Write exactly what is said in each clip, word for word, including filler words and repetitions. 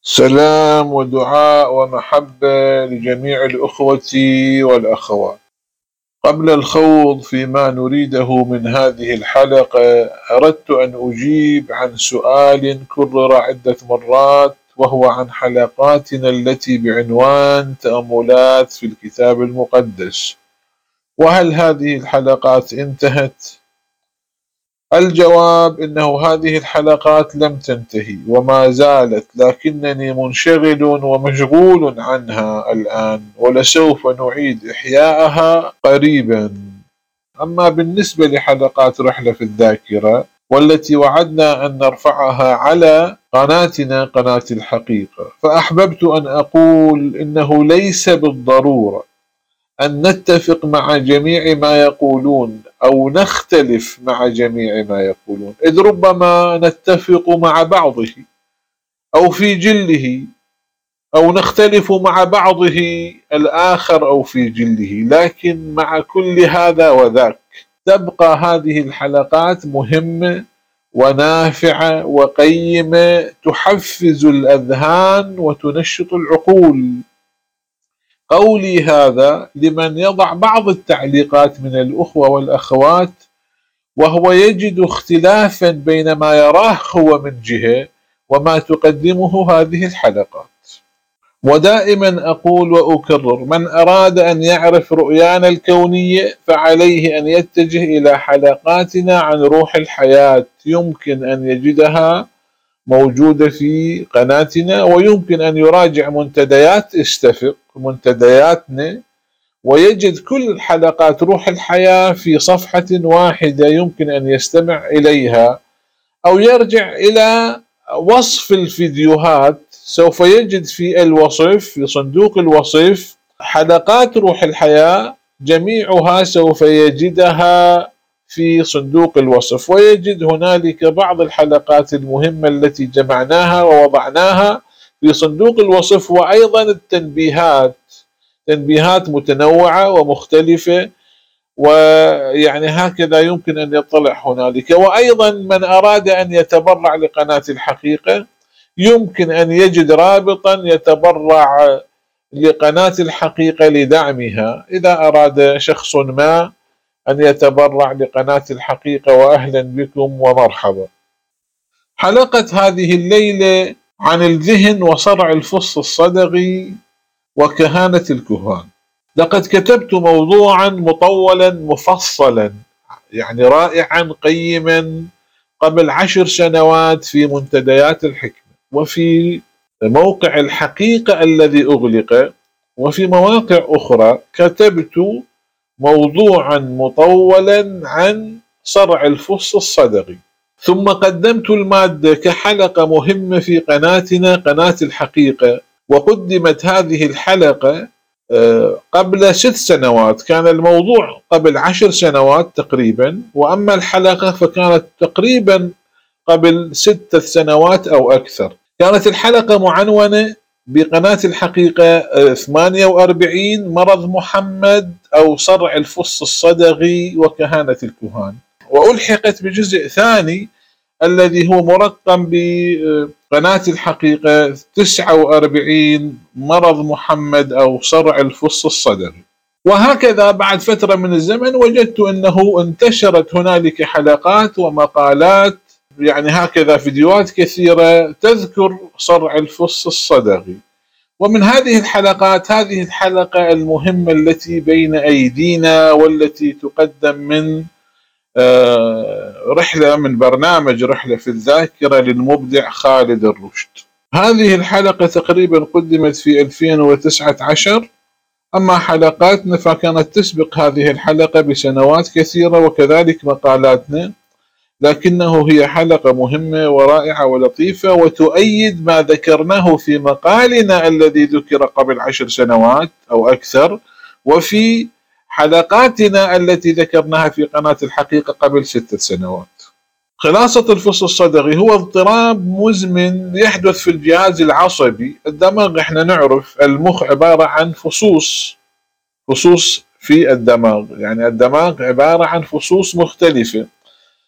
سلام ودعاء ومحبة لجميع الأخوة والأخوات. قبل الخوض فيما نريده من هذه الحلقة، أردت أن أجيب عن سؤال كرر عدة مرات، وهو عن حلقاتنا التي بعنوان تأملات في الكتاب المقدس. وهل هذه الحلقات انتهت؟ الجواب إنه هذه الحلقات لم تنتهي وما زالت، لكنني منشغل ومشغول عنها الآن، ولسوف نعيد إحياءها قريبا. أما بالنسبة لحلقات رحلة في الذاكرة، والتي وعدنا أن نرفعها على قناتنا قناة الحقيقة، فأحببت أن أقول إنه ليس بالضرورة أن نتفق مع جميع ما يقولون أو نختلف مع جميع ما يقولون، إذ ربما نتفق مع بعضه أو في جله، أو نختلف مع بعضه الآخر أو في جله، لكن مع كل هذا وذاك تبقى هذه الحلقات مهمة ونافعة وقيمة، تحفز الأذهان وتنشط العقول. قولي هذا لمن يضع بعض التعليقات من الأخوة والأخوات وهو يجد اختلافا بين ما يراه هو من جهة وما تقدمه هذه الحلقات. ودائما أقول وأكرر: من أراد أن يعرف رؤيانا الكونية فعليه أن يتجه إلى حلقاتنا عن روح الحياة، يمكن أن يجدها موجودة في قناتنا، ويمكن أن يراجع منتديات استفق منتدياتنا ويجد كل حلقات روح الحياة في صفحة واحدة يمكن أن يستمع إليها، أو يرجع إلى وصف الفيديوهات، سوف يجد في الوصف، في صندوق الوصف، حلقات روح الحياة جميعها سوف يجدها في صندوق الوصف، ويجد هنالك بعض الحلقات المهمة التي جمعناها ووضعناها في صندوق الوصف، وأيضا التنبيهات، تنبيهات متنوعة ومختلفة، ويعني هكذا يمكن أن يطلع هنالك. وأيضا من أراد أن يتبرع لقناة الحقيقة يمكن أن يجد رابطا يتبرع لقناة الحقيقة لدعمها، إذا أراد شخص ما أن يتبرع لقناة الحقيقة، وأهلا بكم ومرحبا. حلقة هذه الليلة عن الذهن وصرع الفص الصدغي وكهانة الكهان. لقد كتبت موضوعا مطولا مفصلا، يعني رائعا قيما، قبل عشر سنوات في منتديات الحكمة، وفي موقع الحقيقة الذي أغلق، وفي مواقع أخرى. كتبت موضوعا مطولا عن صرع الفص الصدغي، ثم قدمت المادة كحلقة مهمة في قناتنا قناة الحقيقة. وقدمت هذه الحلقة قبل ست سنوات، كان الموضوع قبل عشر سنوات تقريبا، وأما الحلقة فكانت تقريبا قبل ستة سنوات أو أكثر. كانت الحلقة معنونة بقناة الحقيقة ثمانية وأربعين مرض محمد أو صرع الفص الصدغي وكهانة الكهان، وألحقت بجزء ثاني الذي هو مرقم بقناة الحقيقة تسعة وأربعين مرض محمد أو صرع الفص الصدغي. وهكذا بعد فترة من الزمن وجدت أنه انتشرت هنالك حلقات ومقالات، يعني هكذا فيديوهات كثيرة تذكر صرع الفص الصدغي. ومن هذه الحلقات هذه الحلقة المهمة التي بين أيدينا، والتي تقدم من رحلة من برنامج رحلة في الذاكرة للمبدع خالد الرشد. هذه الحلقة تقريبا قدمت في ألفين وتسعة عشر، أما حلقاتنا فكانت تسبق هذه الحلقة بسنوات كثيرة، وكذلك مقالاتنا، لكنه هي حلقة مهمة ورائعة ولطيفة، وتؤيد ما ذكرناه في مقالنا الذي ذكر قبل عشر سنوات أو أكثر، وفي حلقاتنا التي ذكرناها في قناة الحقيقة قبل ستة سنوات. خلاصة الفص الصدغي هو اضطراب مزمن يحدث في الجهاز العصبي. الدماغ احنا نعرف المخ عبارة عن فصوص فصوص في الدماغ، يعني الدماغ عبارة عن فصوص مختلفة.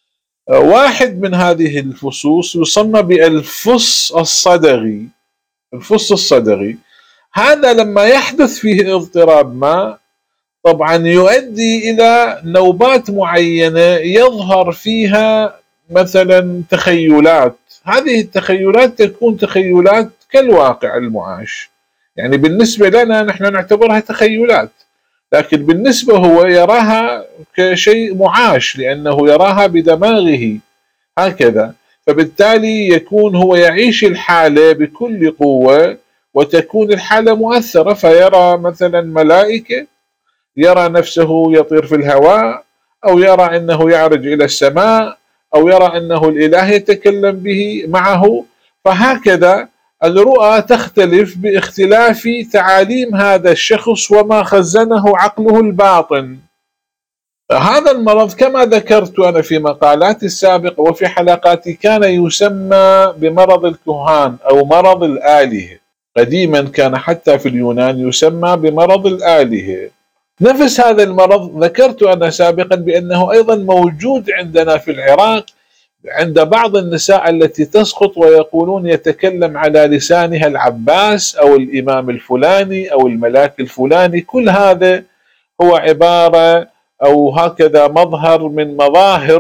واحد من هذه الفصوص يسمى بالفص الصدغي. الفص الصدغي. هذا لما يحدث فيه اضطراب ما طبعا يؤدي إلى نوبات معينة يظهر فيها مثلا تخيلات. هذه التخيلات تكون تخيلات كالواقع المعاش، يعني بالنسبة لنا نحن نعتبرها تخيلات، لكن بالنسبة هو يراها كشيء معاش لأنه يراها بدماغه هكذا. فبالتالي يكون هو يعيش الحالة بكل قوة وتكون الحالة مؤثرة، فيرى مثلا ملائكة، يرى نفسه يطير في الهواء، أو يرى أنه يعرج إلى السماء، أو يرى أنه الإله يتكلم به معه. فهكذا الرؤى تختلف باختلاف تعاليم هذا الشخص وما خزنه عقله الباطن. هذا المرض كما ذكرت أنا في مقالاتي السابقة وفي حلقاتي كان يسمى بمرض الكهان أو مرض الآلهة. قديما كان حتى في اليونان يسمى بمرض الآلهة. نفس هذا المرض ذكرت أنا سابقا بأنه أيضا موجود عندنا في العراق عند بعض النساء التي تسقط ويقولون يتكلم على لسانها العباس أو الإمام الفلاني أو الملاك الفلاني. كل هذا هو عبارة أو هكذا مظهر من مظاهر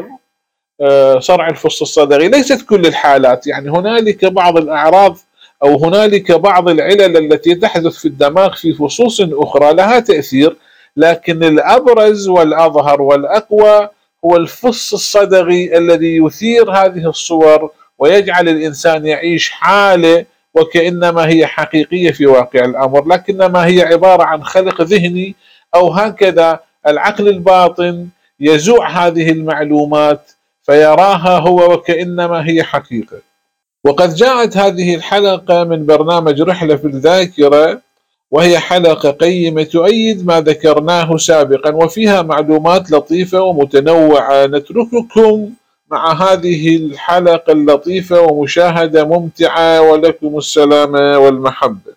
صرع الفص الصدغي. ليست كل الحالات، يعني هنالك بعض الأعراض أو هنالك بعض العلل التي تحدث في الدماغ في فصوص أخرى لها تأثير، لكن الأبرز والأظهر والأقوى هو الفص الصدغي الذي يثير هذه الصور ويجعل الإنسان يعيش حالة وكأنما هي حقيقية في واقع الأمر، لكنما هي عبارة عن خلق ذهني أو هكذا العقل الباطن يزوع هذه المعلومات فيراها هو وكأنما هي حقيقة. وقد جاءت هذه الحلقة من برنامج رحلة في الذاكرة، وهي حلقة قيمة تؤيد ما ذكرناه سابقا وفيها معلومات لطيفة ومتنوعة. نترككم مع هذه الحلقة اللطيفة ومشاهدة ممتعة، ولكم السلامة والمحبة.